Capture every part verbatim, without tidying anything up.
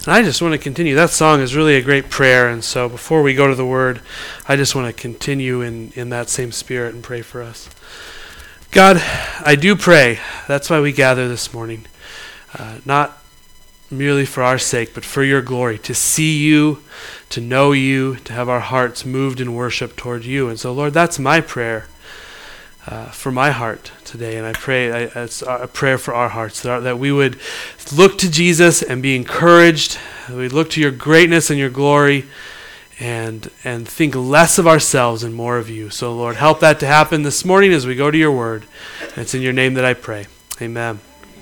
And I just want to continue. That song is really a great prayer, and so before we go to the Word, I just want to continue in, in that same spirit and pray for us. God, I do pray. That's why we gather this morning. Uh, not merely for our sake, but for your glory, to see you, to know you, to have our hearts moved in worship toward you. And so, Lord, that's my prayer uh, for my heart today. And I pray, I, it's a prayer for our hearts, that, our, that we would look to Jesus and be encouraged. That we look to your greatness and your glory and and think less of ourselves and more of you. So, Lord, help that to happen this morning as we go to your word. And it's in your name that I pray. Amen.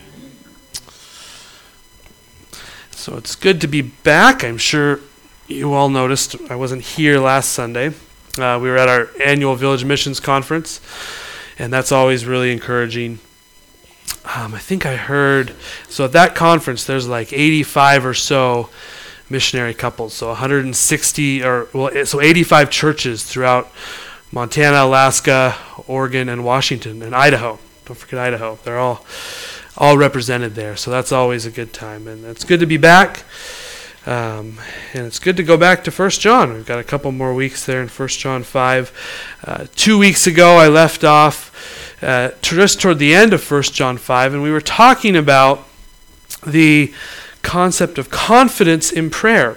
So it's good to be back. I'm sure you all noticed I wasn't here last Sunday. Uh, we were at our annual Village Missions Conference, and that's always really encouraging. Um, I think I heard, so at that conference, there's like eighty-five or so missionary couples, so one hundred sixty, or well, so eighty-five churches throughout Montana, Alaska, Oregon, and Washington, and Idaho. Don't forget Idaho. They're all all represented there, so that's always a good time, and it's good to be back. Um, and it's good to go back to First John. We've got a couple more weeks there in First John five. Uh, two weeks ago, I left off uh, just toward the end of First John five, and we were talking about the concept of confidence in prayer.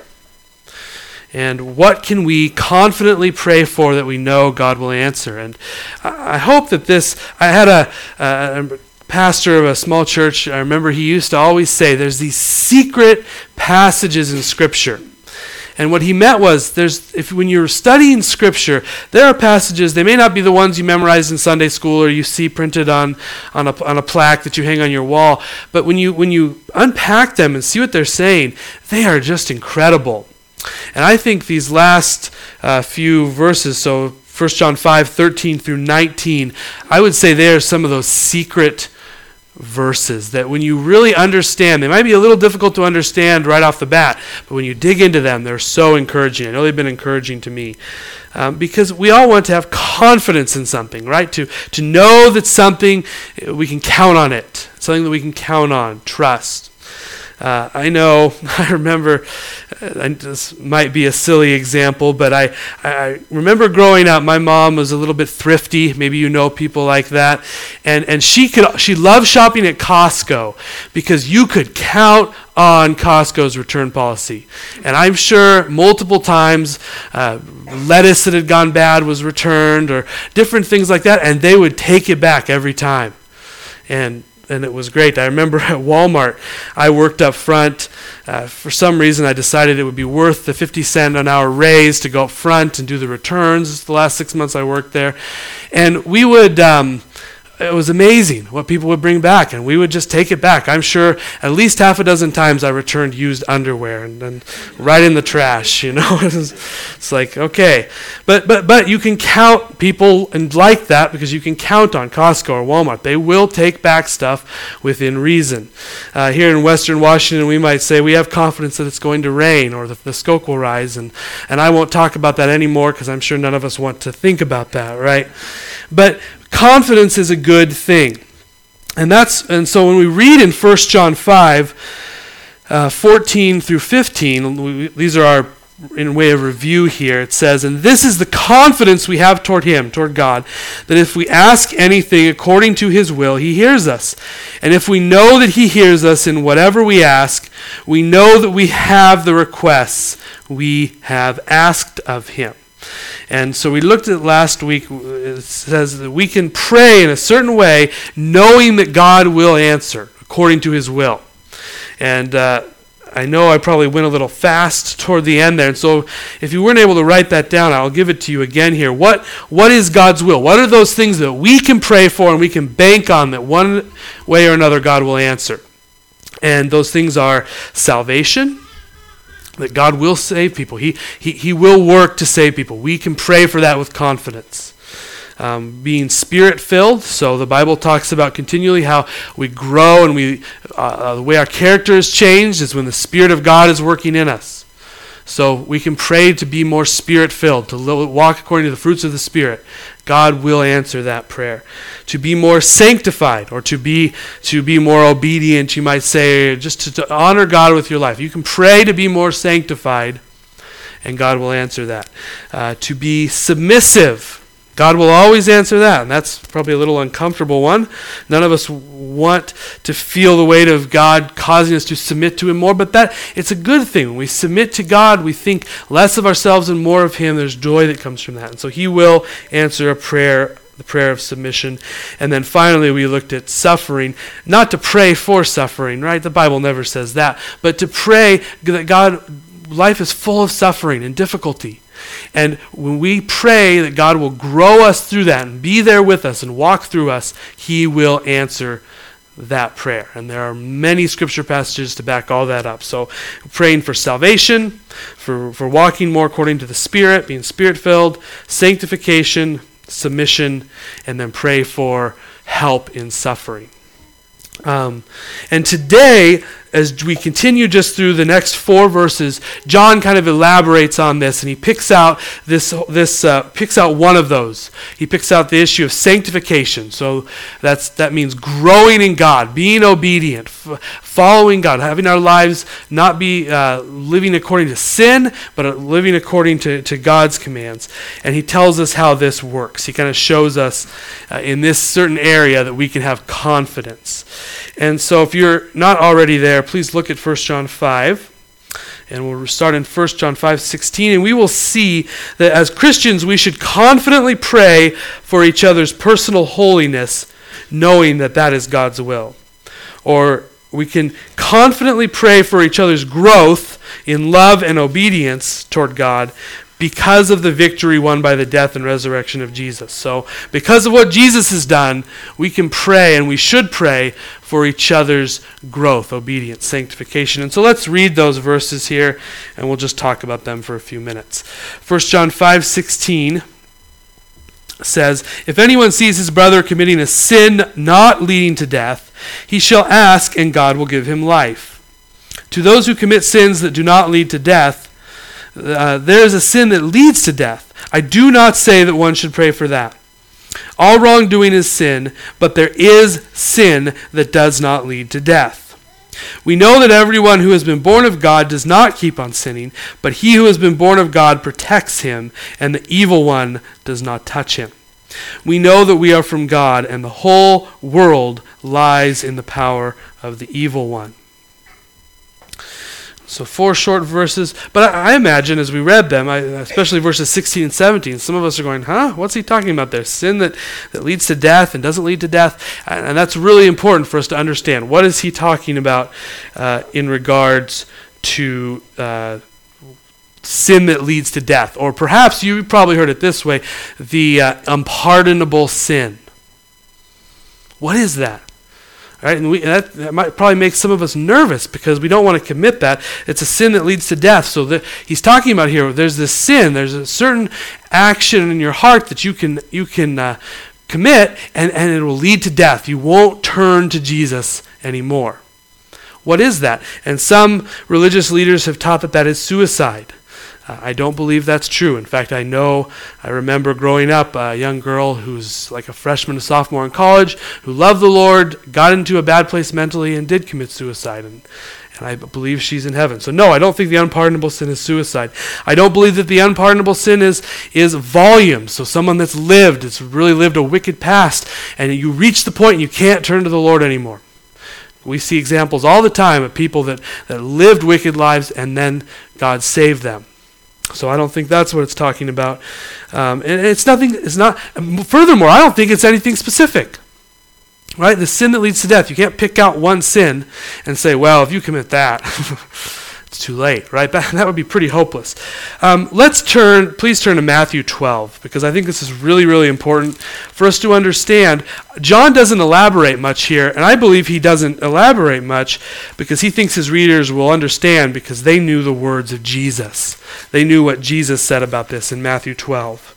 And what can we confidently pray for that we know God will answer? And I hope that this, I had a, a pastor of a small church, I remember he used to always say, there's these secret passages in Scripture. And what he meant was, there's if when you're studying Scripture, there are passages, they may not be the ones you memorized in Sunday school or you see printed on, on, a, on a plaque that you hang on your wall, but when you when you unpack them and see what they're saying, they are just incredible. And I think these last uh, few verses, so First John five, thirteen through nineteen, I would say they are some of those secret verses that when you really understand, they might be a little difficult to understand right off the bat, but when you dig into them, they're so encouraging. I know they've been encouraging to me um, because we all want to have confidence in something, right? To to know that something, we can count on it, something that we can count on, trust. Uh, I know, I remember, uh, this might be a silly example, but I, I remember growing up, my mom was a little bit thrifty. Maybe you know people like that. And, and she could she loved shopping at Costco because you could count on Costco's return policy. And I'm sure multiple times uh, lettuce that had gone bad was returned or different things like that, and they would take it back every time. And And it was great. I remember at Walmart, I worked up front. Uh, for some reason, I decided it would be worth the fifty cent an hour raise to go up front and do the returns. The last six months I worked there. And we would, um, it was amazing what people would bring back, and we would just take it back. I'm sure at least half a dozen times I returned used underwear and then right in the trash, you know. It's like, okay. But but but you can count people and like that because you can count on Costco or Walmart. They will take back stuff within reason. Uh, here in Western Washington, we might say we have confidence that it's going to rain or that the Skoke will rise, and, and I won't talk about that anymore because I'm sure none of us want to think about that, right? But confidence is a good thing. And that's and so when we read in First John five, uh, fourteen through fifteen, we, these are our, in way of review here, it says, and this is the confidence we have toward him, toward God, that if we ask anything according to his will, he hears us. And if we know that he hears us in whatever we ask, we know that we have the requests we have asked of him. And so we looked at last week, it says that we can pray in a certain way knowing that God will answer according to his will. And uh, I know I probably went a little fast toward the end there, and so if you weren't able to write that down, I'll give it to you again here. What What is God's will? What are those things that we can pray for and we can bank on that one way or another God will answer? And those things are salvation, that God will save people. He, he, he will work to save people. We can pray for that with confidence. Um, being spirit-filled, so the Bible talks about continually how we grow and we uh, the way our character is changed is when the Spirit of God is working in us. So we can pray to be more spirit-filled, to walk according to the fruits of the Spirit. God will answer that prayer. To be more sanctified, or to be to be more obedient, you might say, just to, to honor God with your life. You can pray to be more sanctified, and God will answer that. Uh, to be submissive, God will always answer that, and that's probably a little uncomfortable one. None of us want to feel the weight of God causing us to submit to Him more, but that it's a good thing. When we submit to God, we think less of ourselves and more of Him. There's joy that comes from that, and so He will answer a prayer, the prayer of submission. And then finally, we looked at suffering, not to pray for suffering, right? The Bible never says that, but to pray that God, life is full of suffering and difficulty. And when we pray that God will grow us through that and be there with us and walk through us, He will answer that prayer. And there are many scripture passages to back all that up. So praying for salvation, for, for walking more according to the Spirit, being Spirit-filled, sanctification, submission, and then pray for help in suffering. Um, and today, as we continue just through the next four verses, John kind of elaborates on this, and he picks out this this uh, picks out one of those. He picks out the issue of sanctification. So that's that means growing in God, being obedient, f- following God, having our lives not be uh, living according to sin, but living according to, to God's commands. And he tells us how this works. He kind of shows us uh, in this certain area that we can have confidence. And so if you're not already there, please look at First John five. And we'll start in First John five sixteen. And we will see that as Christians, we should confidently pray for each other's personal holiness, knowing that that is God's will. Or we can confidently pray for each other's growth in love and obedience toward God, because of the victory won by the death and resurrection of Jesus. So because of what Jesus has done, we can pray, and we should pray for each other's growth, obedience, sanctification. And so let's read those verses here, and we'll just talk about them for a few minutes. First John five sixteen says, "If anyone sees his brother committing a sin not leading to death, he shall ask, and God will give him life. To those who commit sins that do not lead to death, Uh, there is a sin that leads to death. I do not say that one should pray for that. All wrongdoing is sin, but there is sin that does not lead to death. We know that everyone who has been born of God does not keep on sinning, but he who has been born of God protects him, and the evil one does not touch him. We know that we are from God, and the whole world lies in the power of the evil one." So four short verses, but I, I imagine as we read them, I, especially verses sixteen and seventeen, some of us are going, huh? What's he talking about there? Sin that, that leads to death and doesn't lead to death? And, and that's really important for us to understand. What is he talking about uh, in regards to uh, sin that leads to death? Or perhaps you probably heard it this way, the uh, unpardonable sin. What is that? Right? And we, that, that might probably make some of us nervous because we don't want to commit that. It's a sin that leads to death. So the, he's talking about here, there's this sin, there's a certain action in your heart that you can you can uh, commit, and, and it will lead to death. You won't turn to Jesus anymore. What is that? And some religious leaders have taught that that is suicide. Uh, I don't believe that's true. In fact, I know, I remember growing up, a young girl who's like a freshman, a sophomore in college, who loved the Lord, got into a bad place mentally, and did commit suicide. And, and I believe she's in heaven. So no, I don't think the unpardonable sin is suicide. I don't believe that the unpardonable sin is, is volume. So someone that's lived, it's really lived a wicked past, and you reach the point you can't turn to the Lord anymore. We see examples all the time of people that, that lived wicked lives, and then God saved them. So I don't think that's what it's talking about. Um, and it's nothing, it's not, furthermore, I don't think it's anything specific. Right? The sin that leads to death. You can't pick out one sin and say, well, if you commit that, it's too late, right? That, that would be pretty hopeless. Um, let's turn, please turn to Matthew twelve, because I think this is really, really important for us to understand. John doesn't elaborate much here, and I believe he doesn't elaborate much because he thinks his readers will understand because they knew the words of Jesus. They knew what Jesus said about this in Matthew twelve.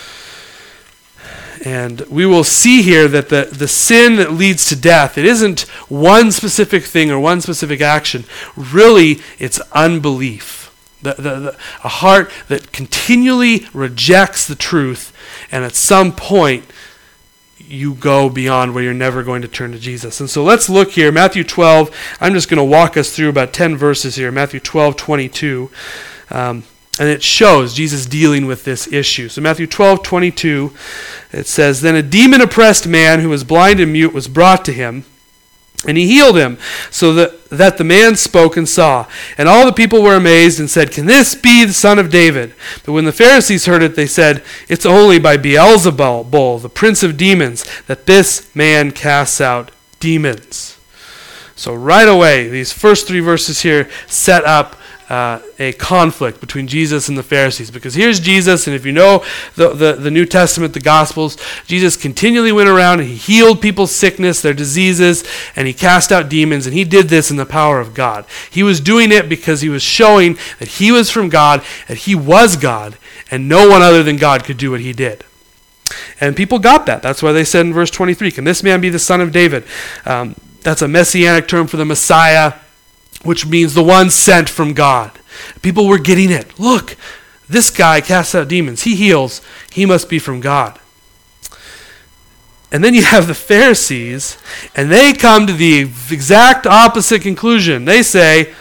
And we will see here that the, the sin that leads to death, it isn't one specific thing or one specific action. Really, it's unbelief. The, the, the, a heart that continually rejects the truth, and at some point you go beyond where you're never going to turn to Jesus. And so let's look here, Matthew twelve. I'm just going to walk us through about ten verses here, Matthew twelve, twenty-two. Um, and it shows Jesus dealing with this issue. So Matthew twelve, twenty-two, it says, "Then a demon-oppressed man who was blind and mute was brought to him, and he healed him, so that, that the man spoke and saw. And all the people were amazed and said, 'Can this be the son of David?' But when the Pharisees heard it, they said, 'It's only by Beelzebul, the prince of demons, that this man casts out demons.'" So right away, these first three verses here set up Uh, a conflict between Jesus and the Pharisees. Because here's Jesus, and if you know the, the, the New Testament, the Gospels, Jesus continually went around and he healed people's sickness, their diseases, and he cast out demons, and he did this in the power of God. He was doing it because he was showing that he was from God, that he was God, and no one other than God could do what he did. And people got that. That's why they said in verse twenty-three, "Can this man be the son of David?" Um, that's a messianic term for the Messiah, which means the one sent from God. People were getting it. Look, this guy casts out demons. He heals. He must be from God. And then you have the Pharisees, and they come to the exact opposite conclusion. They say,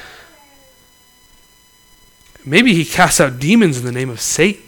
maybe he casts out demons in the name of Satan.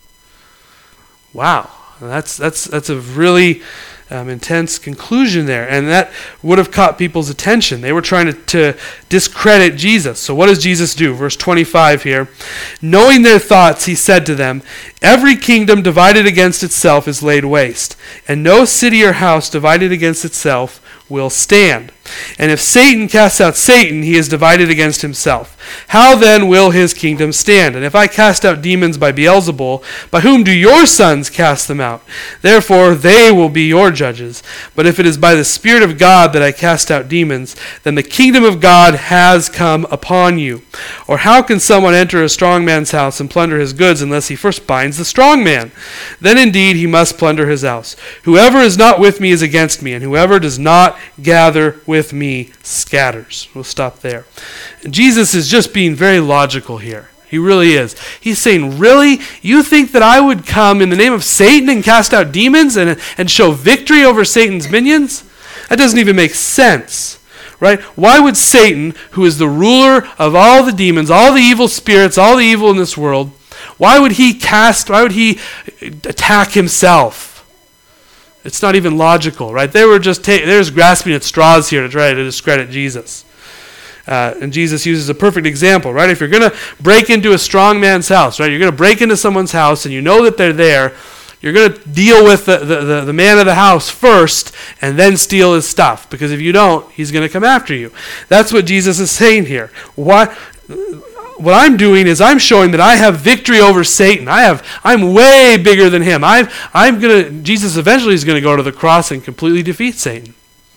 Wow, that's that's that's a really Um, intense conclusion there, and that would have caught people's attention. They were trying to, to discredit Jesus. So what does Jesus do? Verse twenty-five here. "Knowing their thoughts, he said to them, 'Every kingdom divided against itself is laid waste, and no city or house divided against itself will stand. And if Satan casts out Satan, he is divided against himself. How then will his kingdom stand? And if I cast out demons by Beelzebul, by whom do your sons cast them out? Therefore they will be your judges. But if it is by the Spirit of God that I cast out demons, then the kingdom of God has come upon you. Or how can someone enter a strong man's house and plunder his goods unless he first binds the strong man? Then indeed he must plunder his house. Whoever is not with me is against me, and whoever does not gather with me scatters.'" We'll stop there. Jesus is just being very logical here. He really is. He's saying, really? You think that I would come in the name of Satan and cast out demons and, and show victory over Satan's minions? That doesn't even make sense, right? Why would Satan, who is the ruler of all the demons, all the evil spirits, all the evil in this world, why would he cast, why would he attack himself? It's not even logical, right? They were just ta- they're just grasping at straws here to try to discredit Jesus. Uh, and Jesus uses a perfect example, right? If you're going to break into a strong man's house, right? You're going to break into someone's house and you know that they're there, you're going to deal with the, the, the, the man of the house first and then steal his stuff. Because if you don't, he's going to come after you. That's what Jesus is saying here. What... What I'm doing is I'm showing that I have victory over Satan. I have, I'm way bigger than him. I've, I'm gonna. Jesus eventually is going to go to the cross and completely defeat Satan.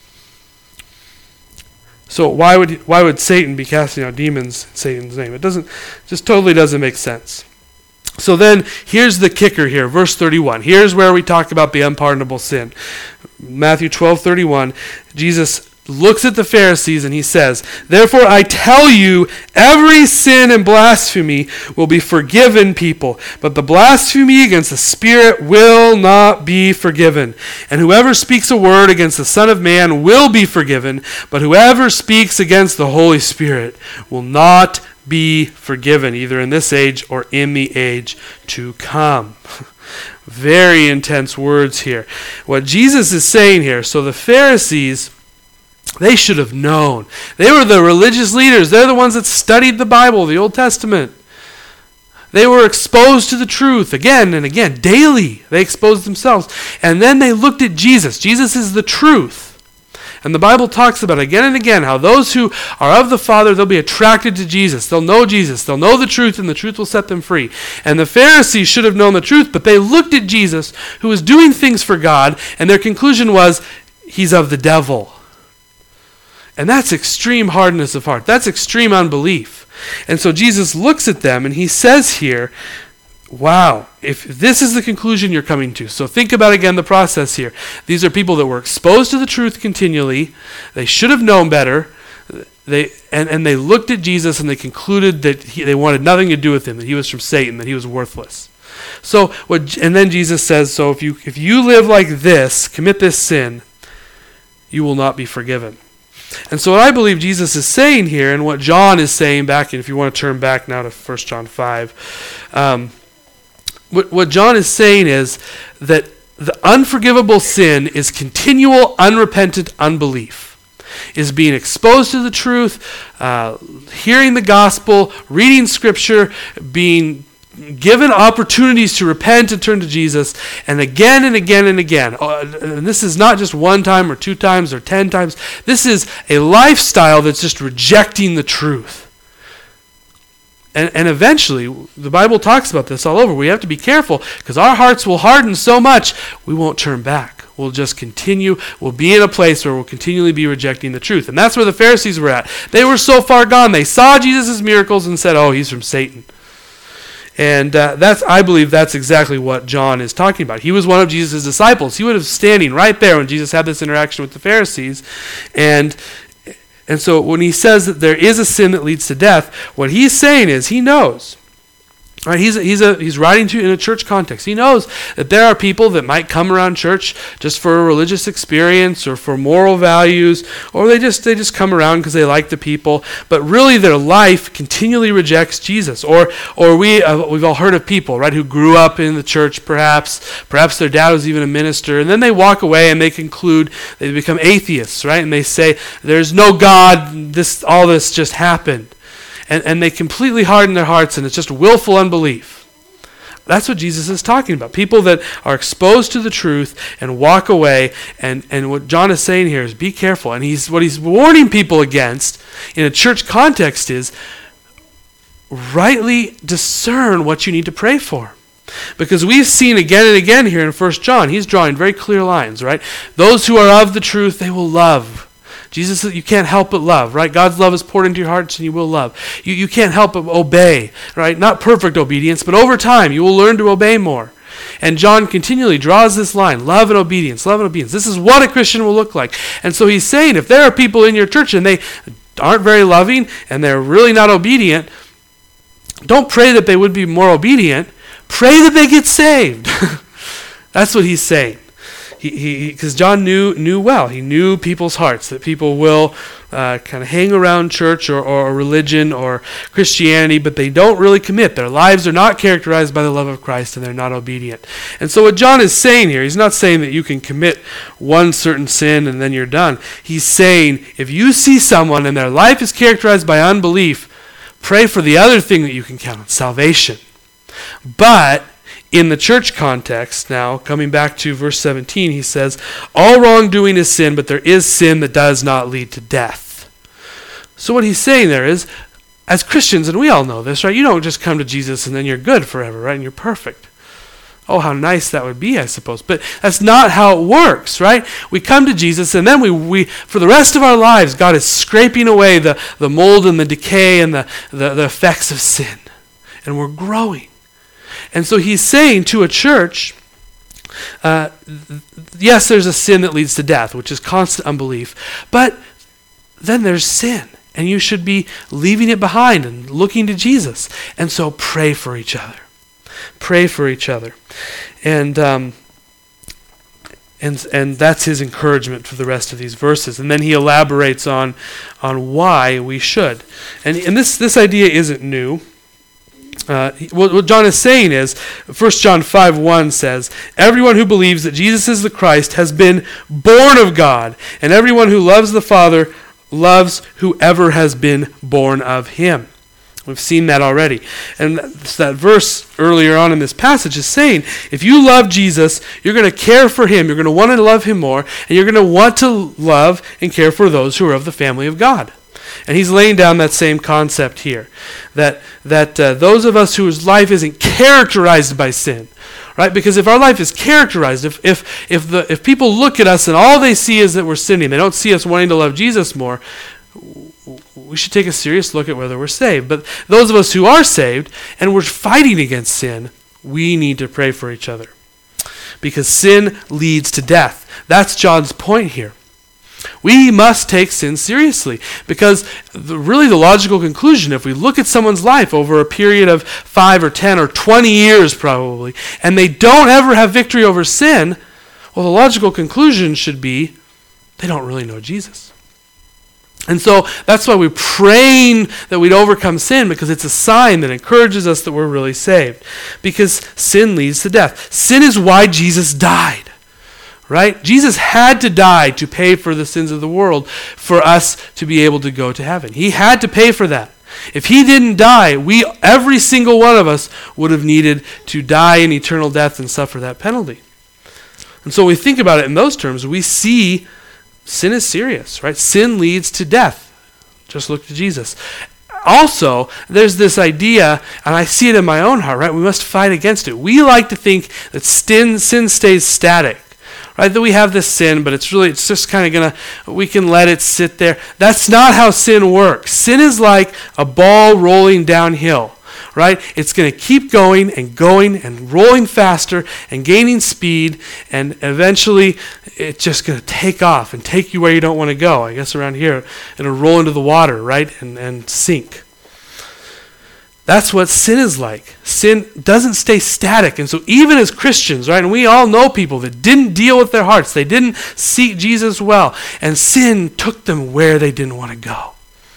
So why would why would Satan be casting out demons in Satan's name? It doesn't, just totally doesn't make sense. So then here's the kicker here, verse thirty-one. Here's where we talk about the unpardonable sin. Matthew twelve thirty-one. Jesus looks at the Pharisees and he says, "Therefore I tell you, every sin and blasphemy will be forgiven people, but the blasphemy against the Spirit will not be forgiven. And whoever speaks a word against the Son of Man will be forgiven, but whoever speaks against the Holy Spirit will not be forgiven, either in this age or in the age to come." Very intense words here. What Jesus is saying here, so the Pharisees, they should have known. They were the religious leaders. They're the ones that studied the Bible, the Old Testament. They were exposed to the truth again and again, daily. They exposed themselves. And then they looked at Jesus. Jesus is the truth. And the Bible talks about again and again how those who are of the Father, they'll be attracted to Jesus. They'll know Jesus. They'll know the truth, and the truth will set them free. And the Pharisees should have known the truth, but they looked at Jesus, who was doing things for God, and their conclusion was, he's of the devil. And that's extreme hardness of heart. That's extreme unbelief. And so Jesus looks at them and he says here, wow, if this is the conclusion you're coming to. So think about again the process here. These are people that were exposed to the truth continually. They should have known better. they and, and they looked at Jesus and they concluded that he, they wanted nothing to do with him, that he was from Satan, that he was worthless. So what? And then Jesus says, so if you if you live like this, commit this sin, you will not be forgiven. And so what I believe Jesus is saying here, and what John is saying back, and if you want to turn back now to First John five, um, what, what John is saying is that the unforgivable sin is continual, unrepentant unbelief. Is being exposed to the truth, uh, hearing the gospel, reading scripture, being given opportunities to repent and turn to Jesus, and again and again and again. Uh, and this is not just one time or two times or ten times. This is a lifestyle that's just rejecting the truth. And, and eventually, the Bible talks about this all over. We have to be careful because our hearts will harden so much, we won't turn back. We'll just continue. We'll be in a place where we'll continually be rejecting the truth. And that's where the Pharisees were at. They were so far gone. They saw Jesus' miracles and said, oh, he's from Satan. And uh, that's, I believe that's exactly what John is talking about. He was one of Jesus' disciples. He would have standing right there when Jesus had this interaction with the Pharisees. And And so when he says that there is a sin that leads to death, what he's saying is he knows. Right? He's a, he's a, he's writing to in a church context. He knows that there are people that might come around church just for a religious experience or for moral values, or they just they just come around because they like the people. But really, their life continually rejects Jesus. Or or we uh, we've all heard of people, right, who grew up in the church, perhaps perhaps their dad was even a minister, and then they walk away and they conclude they become atheists, right? And they say there's no God. This all this just happened. And, and they completely harden their hearts, and it's just willful unbelief. That's what Jesus is talking about. People that are exposed to the truth and walk away. And, and what John is saying here is be careful. And he's what he's warning people against in a church context is rightly discern what you need to pray for. Because we've seen again and again here in First John, he's drawing very clear lines, right? Those who are of the truth, they will love. Jesus said you can't help but love, right? God's love is poured into your hearts and you will love. You, you can't help but obey, right? Not perfect obedience, but over time you will learn to obey more. And John continually draws this line, love and obedience, love and obedience. This is what a Christian will look like. And so he's saying if there are people in your church and they aren't very loving and they're really not obedient, don't pray that they would be more obedient. Pray that they get saved. That's what he's saying. He, because John knew knew well, he knew people's hearts, that people will uh, kind of hang around church or, or religion or Christianity, but they don't really commit. Their lives are not characterized by the love of Christ, and they're not obedient. And so what John is saying here, he's not saying that you can commit one certain sin and then you're done. He's saying if you see someone and their life is characterized by unbelief, pray for the other thing that you can count on, salvation. But in the church context now, coming back to verse seventeen, he says, all wrongdoing is sin, but there is sin that does not lead to death. So what he's saying there is, as Christians, and we all know this, right? You don't just come to Jesus and then you're good forever, right? And you're perfect. Oh, how nice that would be, I suppose. But that's not how it works, right? We come to Jesus and then we, we for the rest of our lives, God is scraping away the, the mold and the decay and the, the, the effects of sin. And we're growing. And so he's saying to a church, uh, yes, there's a sin that leads to death, which is constant unbelief, but then there's sin, and you should be leaving it behind and looking to Jesus. And so pray for each other. Pray for each other. And um, and and that's his encouragement for the rest of these verses. And then he elaborates on on why we should. And, and this, this idea isn't new. Uh, what, what John is saying is, First John five one says, everyone who believes that Jesus is the Christ has been born of God, and everyone who loves the Father loves whoever has been born of him. We've seen that already. And that, that verse earlier on in this passage is saying, if you love Jesus, you're going to care for him, you're going to want to love him more, and you're going to want to love and care for those who are of the family of God. And he's laying down that same concept here, that that uh, those of us whose life isn't characterized by sin, right? Because if our life is characterized, if if if the if people look at us and all they see is that we're sinning, they don't see us wanting to love Jesus more, we should take a serious look at whether we're saved. But those of us who are saved and we're fighting against sin, we need to pray for each other, because sin leads to death. That's John's point here. We must take sin seriously because the, really the logical conclusion, if we look at someone's life over a period of five or ten or twenty years probably, and they don't ever have victory over sin, well, the logical conclusion should be they don't really know Jesus. And so that's why we're praying that we'd overcome sin, because it's a sign that encourages us that we're really saved. Because sin leads to death. Sin is why Jesus died. Right? Jesus had to die to pay for the sins of the world for us to be able to go to heaven. He had to pay for that. If he didn't die, we, every single one of us would have needed to die in eternal death and suffer that penalty. And so when we think about it in those terms, we see sin is serious, right? Sin leads to death. Just look to Jesus. Also, there's this idea, and I see it in my own heart, right? We must fight against it. We like to think that sin, sin stays static. Right, that we have this sin, but it's really, it's just kind of going to, we can let it sit there. That's not how sin works. Sin is like a ball rolling downhill, right? It's going to keep going and going and rolling faster and gaining speed, and eventually it's just going to take off and take you where you don't want to go. I guess around here, it'll roll into the water, right, and, and sink. That's what sin is like. Sin doesn't stay static. And so even as Christians, right, and we all know people that didn't deal with their hearts, they didn't seek Jesus well, and sin took them where they didn't want to go.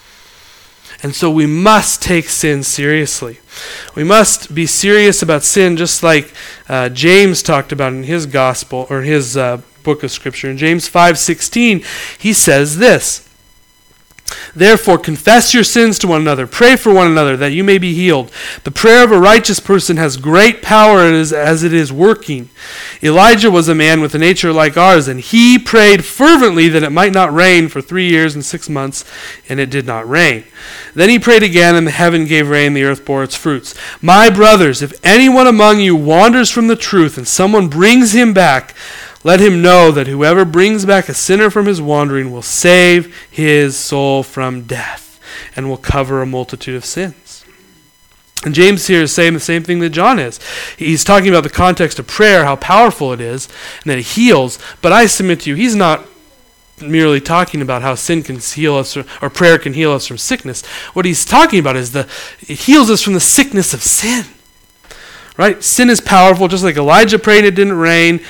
And so we must take sin seriously. We must be serious about sin, just like uh, James talked about in his gospel, or his uh, book of Scripture. In James five sixteen, he says this, "Therefore confess your sins to one another, pray for one another that you may be healed. The prayer of a righteous person has great power as, as it is working. Elijah was a man with a nature like ours, and he prayed fervently that it might not rain for three years and six months, and it did not rain. Then he prayed again, and the heaven gave rain, the earth bore its fruits. My brothers, if anyone among you wanders from the truth, and someone brings him back, let him know that whoever brings back a sinner from his wandering will save his soul from death and will cover a multitude of sins." And James here is saying the same thing that John is. He's talking about the context of prayer, how powerful it is, and that it heals. But I submit to you, he's not merely talking about how sin can heal us, or, or prayer can heal us from sickness. What he's talking about is the it heals us from the sickness of sin. Right? Sin is powerful, just like Elijah prayed it didn't rain.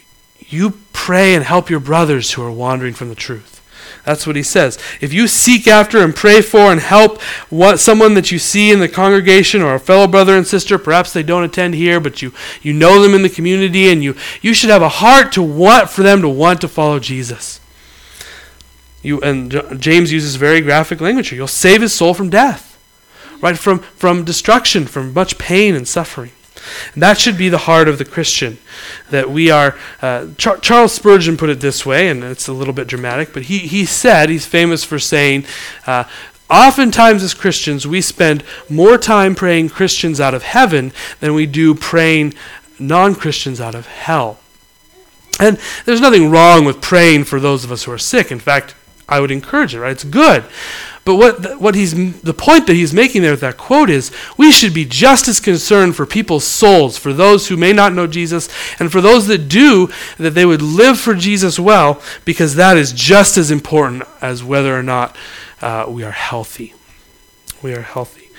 You pray and help your brothers who are wandering from the truth. That's what he says. If you seek after and pray for and help what, someone that you see in the congregation or a fellow brother and sister, perhaps they don't attend here, but you, you know them in the community, and you, you should have a heart to want for them to want to follow Jesus. You, and James uses very graphic language here. You'll save his soul from death, right? From, from destruction, from much pain and suffering. And that should be the heart of the Christian, that we are, uh, Char- Charles Spurgeon put it this way, and it's a little bit dramatic, but he, he said, he's famous for saying, uh, oftentimes as Christians, we spend more time praying Christians out of heaven than we do praying non-Christians out of hell. And there's nothing wrong with praying for those of us who are sick. In fact, I would encourage it, right? It's good. But what what he's the point that he's making there with that quote is, we should be just as concerned for people's souls, for those who may not know Jesus, and for those that do, that they would live for Jesus well, because that is just as important as whether or not uh, we are healthy. We are healthy.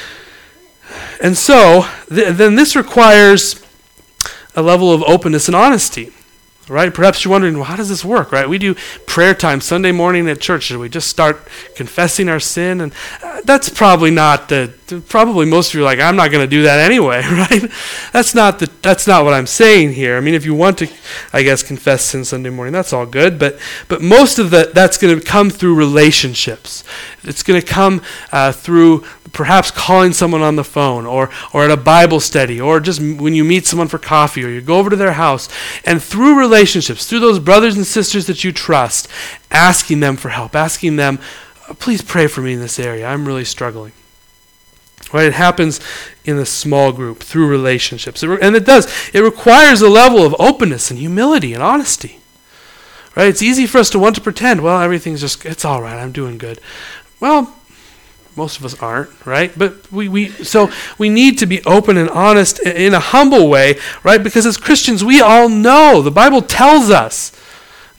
And so, th- then this requires a level of openness and honesty. Right? Perhaps you're wondering, well, how does this work, right? We do prayer time Sunday morning at church. Should we just start confessing our sin? And uh, that's probably not the, probably most of you are like, I'm not going to do that anyway, right? That's not the, that's not what I'm saying here. I mean, if you want to, I guess, confess sin Sunday morning, that's all good. But, but most of the, that's going to come through relationships. It's going to come uh, through perhaps calling someone on the phone, or or at a Bible study, or just when you meet someone for coffee, or you go over to their house, and through relationships, through those brothers and sisters that you trust, asking them for help, asking them, please pray for me in this area, I'm really struggling. Right? It happens in a small group, through relationships. It re- and it does. It requires a level of openness and humility and honesty. Right? It's easy for us to want to pretend, well, everything's just, it's all right, I'm doing good. Well, most of us aren't, right? But we, we so we need to be open and honest in a humble way, right? Because as Christians, we all know, the Bible tells us,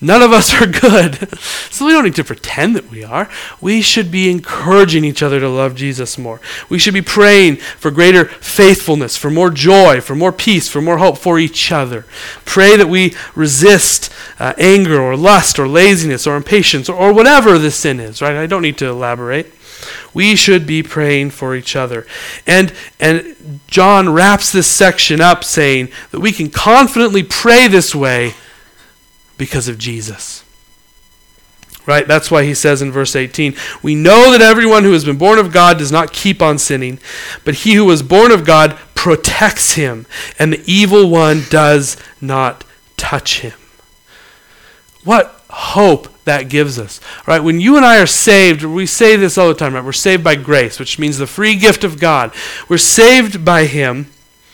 None of us are good. So we don't need to pretend that we are. We should be encouraging each other to love Jesus more. We should be praying for greater faithfulness, for more joy, for more peace, for more hope for each other. Pray that we resist uh, anger or lust or laziness or impatience or, or whatever the sin is, right? I don't need to elaborate. We should be praying for each other. And and John wraps this section up saying that we can confidently pray this way because of Jesus. Right? That's why he says in verse eighteen, we know that everyone who has been born of God does not keep on sinning, but he who was born of God protects him, and the evil one does not touch him. What hope that gives us, right? When you and I are saved, we say this all the time, right? We're saved by grace, which means the free gift of God. We're saved by him.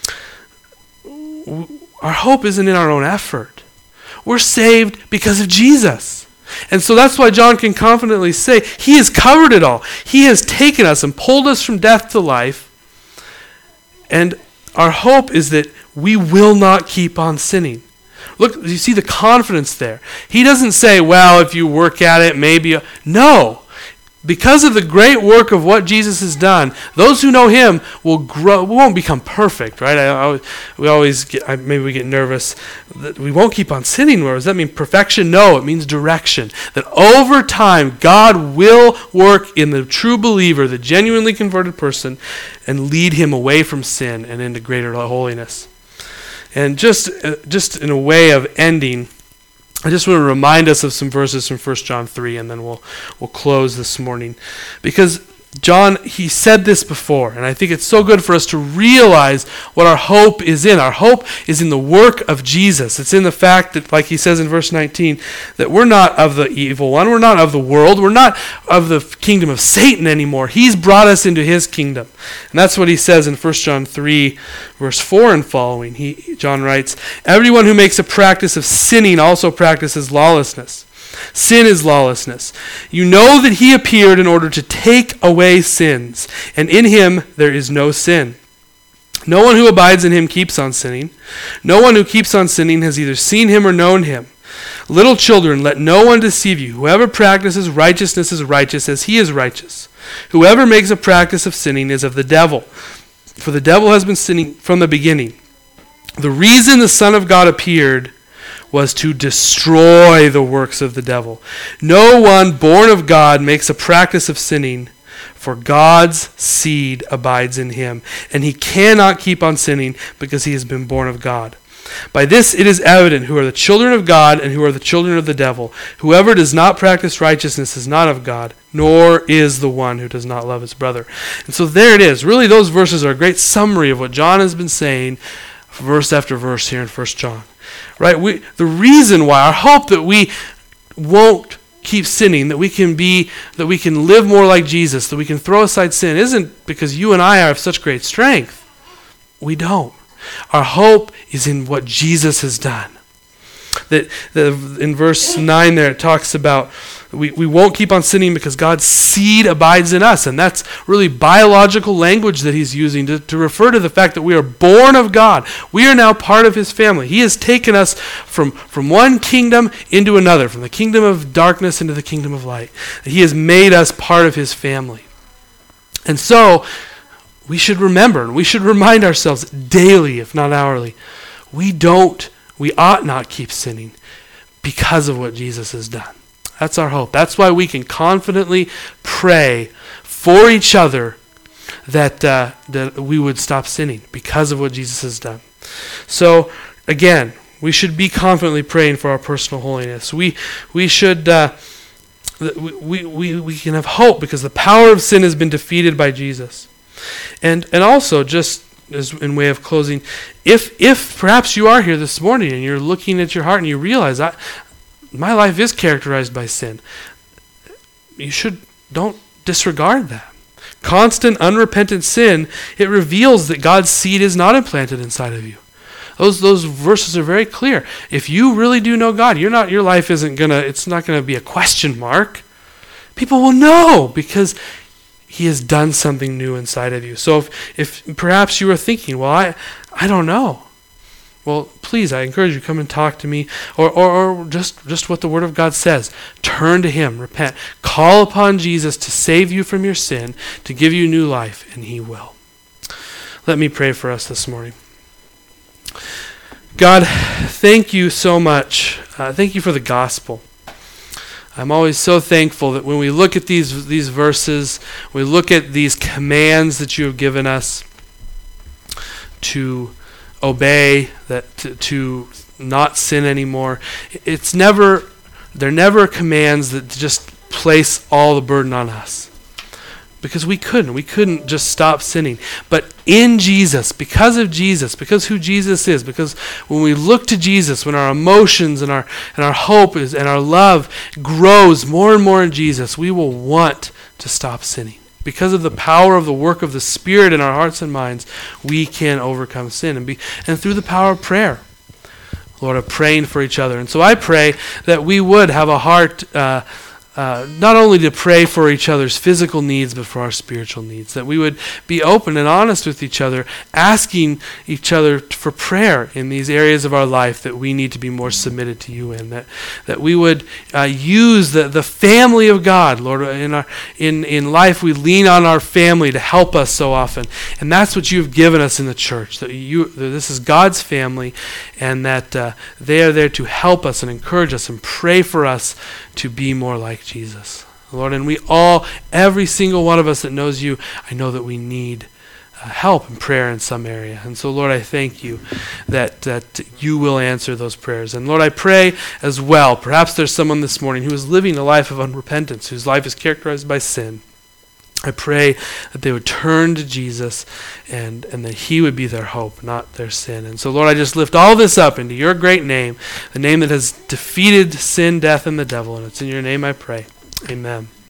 Our hope isn't in our own effort. We're saved because of Jesus. And so that's why John can confidently say, he has covered it all. He has taken us and pulled us from death to life. And our hope is that we will not keep on sinning. Look, you see the confidence there. He doesn't say, well, if you work at it, maybe. No. Because of the great work of what Jesus has done, those who know him will grow. We won't become perfect, right? I, I, we always get, I, maybe we get nervous that we won't keep on sinning. Where does that mean perfection? No, it means direction. That over time, God will work in the true believer, the genuinely converted person, and lead him away from sin and into greater holiness. And just, uh, just in a way of ending, I just want to remind us of some verses from First John three, and then we'll we'll close this morning. Because John, he said this before, and I think it's so good for us to realize what our hope is in. Our hope is in the work of Jesus. It's in the fact that, like he says in verse nineteen, that we're not of the evil one, we're not of the world, we're not of the kingdom of Satan anymore. He's brought us into his kingdom. And that's what he says in First John three, verse four and following. He, John writes, everyone who makes a practice of sinning also practices lawlessness. Sin is lawlessness. You know that he appeared in order to take away sins, and in him there is no sin. No one who abides in him keeps on sinning. No one who keeps on sinning has either seen him or known him. Little children, let no one deceive you. Whoever practices righteousness is righteous as he is righteous. Whoever makes a practice of sinning is of the devil, for the devil has been sinning from the beginning. The reason the Son of God appeared was to destroy the works of the devil. No one born of God makes a practice of sinning, for God's seed abides in him, and he cannot keep on sinning because he has been born of God. By this it is evident who are the children of God and who are the children of the devil. Whoever does not practice righteousness is not of God, nor is the one who does not love his brother. And so there it is. Really, those verses are a great summary of what John has been saying verse after verse here in First John. Right? We, the reason why, our hope that we won't keep sinning, that we can be, that we can live more like Jesus, that we can throw aside sin, isn't because you and I are of such great strength. We don't. Our hope is in what Jesus has done. That, that in verse nine there it talks about we, we won't keep on sinning because God's seed abides in us. And that's really biological language that he's using to, to refer to the fact that we are born of God. We are now part of his family. He has taken us from, from one kingdom into another, from the kingdom of darkness into the kingdom of light. He has made us part of his family. And so we should remember, and we should remind ourselves daily, if not hourly, we don't, we ought not keep sinning because of what Jesus has done. That's our hope. That's why we can confidently pray for each other that uh, that we would stop sinning because of what Jesus has done. So, again, we should be confidently praying for our personal holiness. We we should uh, we, we we can have hope because the power of sin has been defeated by Jesus. And and also, just as in way of closing, if if perhaps you are here this morning and you're looking at your heart and you realize I. My life is characterized by sin, you should, don't disregard that. Constant, unrepentant sin, it reveals that God's seed is not implanted inside of you. Those those verses are very clear. If you really do know God, you're not, your life isn't gonna, it's not gonna be a question mark. People will know because he has done something new inside of you. So if, if perhaps you were thinking, well, I, I don't know. Well, please, I encourage you, come and talk to me, or, or, or just, just what the Word of God says. Turn to Him, repent, call upon Jesus to save you from your sin, to give you new life, and He will. Let me pray for us this morning. God, thank you so much. Uh, thank you for the gospel. I'm always so thankful that when we look at these, these verses, we look at these commands that you have given us to obey, that to, to not sin anymore. It's never, they're never commands that just place all the burden on us. Because we couldn't. We couldn't just stop sinning. But in Jesus, because of Jesus, because who Jesus is, because when we look to Jesus, when our emotions and our and our hope is and our love grows more and more in Jesus, we will want to stop sinning. Because of the power of the work of the Spirit in our hearts and minds, we can overcome sin. And, be, and through the power of prayer, Lord, of praying for each other. And so I pray that we would have a heart uh, uh, not only to pray for each other's physical needs, but for our spiritual needs. That we would be open and honest with each other, asking each other for prayer in these areas of our life that we need to be more submitted to you in. That that we would uh, use the, the family of God, Lord. In our in, in life, we lean on our family to help us so often. And that's what you've given us in the church. That you that this is God's family, and that uh, they are there to help us and encourage us and pray for us to be more like Jesus. Lord, and we all, every single one of us that knows you, I know that we need uh, help and prayer in some area. And so, Lord, I thank you that, that you will answer those prayers. And Lord, I pray as well, perhaps there's someone this morning who is living a life of unrepentance, whose life is characterized by sin. I pray that they would turn to Jesus and, and that he would be their hope, not their sin. And so, Lord, I just lift all this up into your great name, the name that has defeated sin, death, and the devil. And it's in your name I pray. Amen.